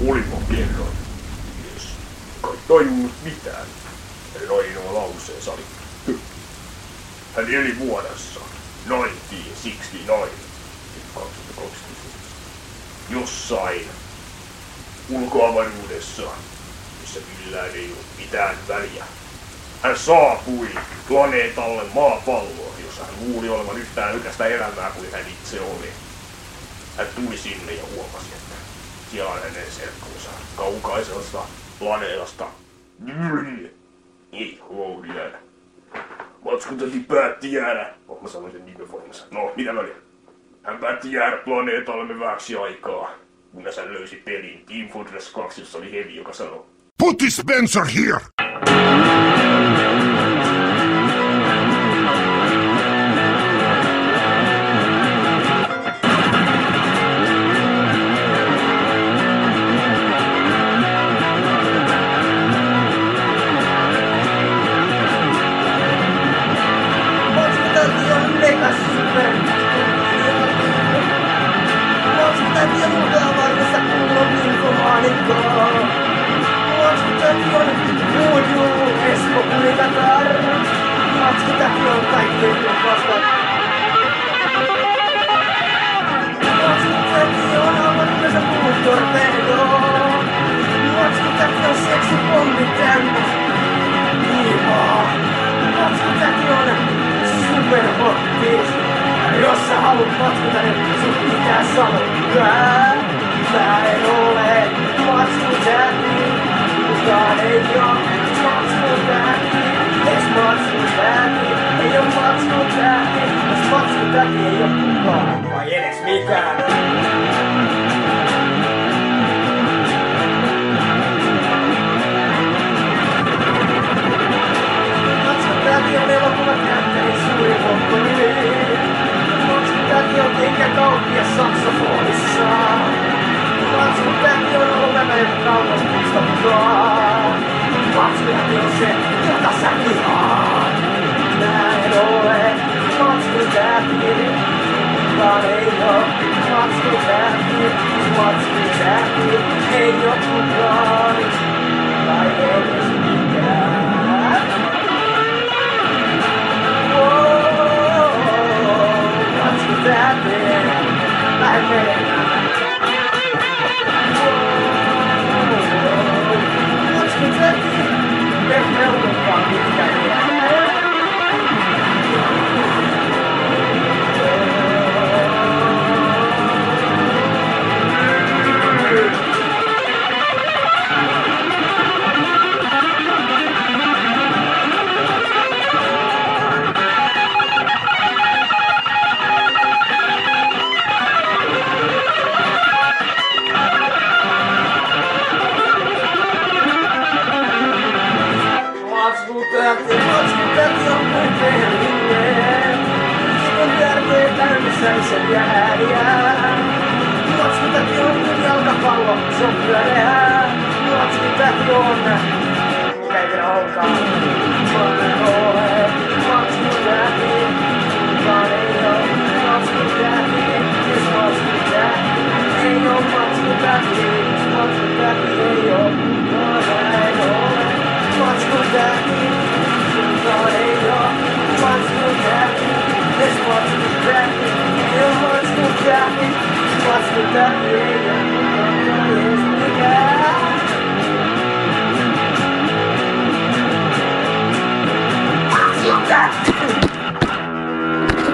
Oliko kerran mies, joka ei tajunnut mitään. Hänen ainoa lauseensa oli hän eli vuodessa 1969, 2012, jossain ulkoavaruudessa, missä millään ei ollut mitään väliä. Hän saapui planeetalle maapalloon, jossa hän luuli olevan yhtään ykäistä elämää kuin hän itse oli. Hän tuli sinne ja huomasi, että siellä on hänen serkkunsa kaukaisesta planeetasta. Ei halunnut jäädä. Matskutati päätti jäädä. Mä sanoin sen nimen voimassa. No, mitä väliä? Hän päätti jäädä planeetallemme vähäksi aikaa. Kunnes hän löysi pelin Team Fortress 2, jossa oli Heavy, joka sanoi Put this Spencer here! Jos sä haluut matkuta, niin sun pitää sanoa. Mä en ole matkutähti, kukaan ei oo matkutähti. Ees matkutähti, ei oo matkutähti. Jos matkutähti ei oo kukaan, vai edes mikään. Matkutähti on elokuvateatterin suuri voittoni. Matkutähti on kenkäkauppias saksofonissa. Matkutähti on oleva, joka kauas muistuttaa. Matkutähti on se, jota sä vihaat. Mä en ole matkutähti, kukaan ei oo matkutähti. Matkutähti ei oo kukaan, tai edes mikään. Lähde menemään. Matkutähti, me ollaan mitkä jää. Matkutähti on kuin perillinen. Kun järveen täynnässä jäädään. Matkutähti on kuin jalkapallo, se on pyöreää. Matkutähti on, mikä ei vielä olekaan. Mä en ole matkutähti, kukaan ei oo matkutähti. Jos matkutähti ei oo matkutähti, jos matkutähti ei oo kukaan ei ole. Matkutähti, kukaan ei oo matkutähti. Jos matkutähti ei oo matkutähti, matkutähti ei oo kukaan edes mikään. Matkutähti!